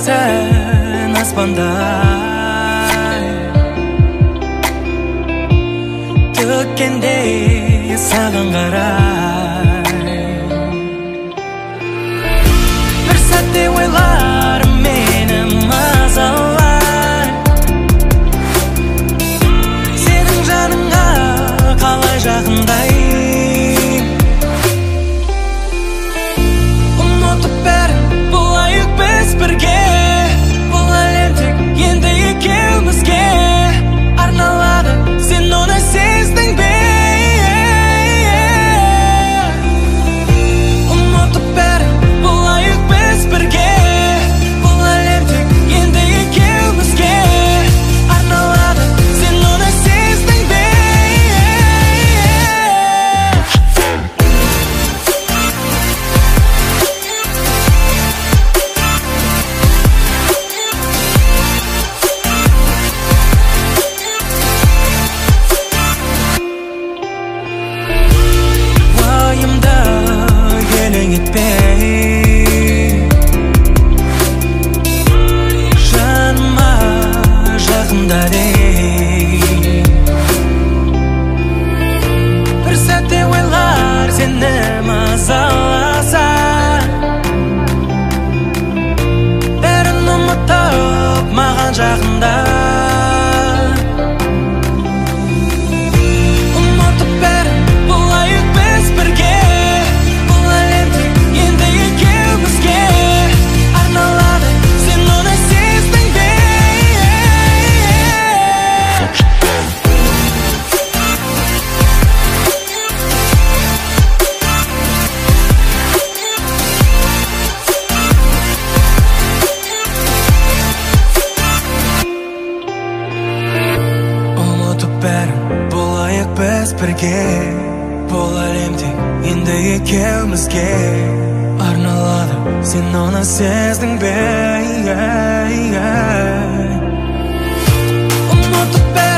sen аспандай төккендей саған қарай бір сәтте ойларым мені мазалай сенің жаныңа қалай жақындай ұмытып бәрін болайық біз бірге бұл әлем тек енді екеумізге арналады сен оны сездің бе ұмытып бәрін болайық біз бірге бұл әлем тек енді екеумізге арналады сен оны сездің бе уайымда елең етпей жаныма жақында дей бір сәтте ойлар сені мазаласа бәрін ұмытып маған жақында ұмытып бәрін болайық біз бірге бұл әлем тек енді екеумізге арналады сен оны сездің бе ұмытып бәрін болайық біз бірге бұл әлем тек енді екеумізге арналады сен оны сездің бе ұмытып бәрін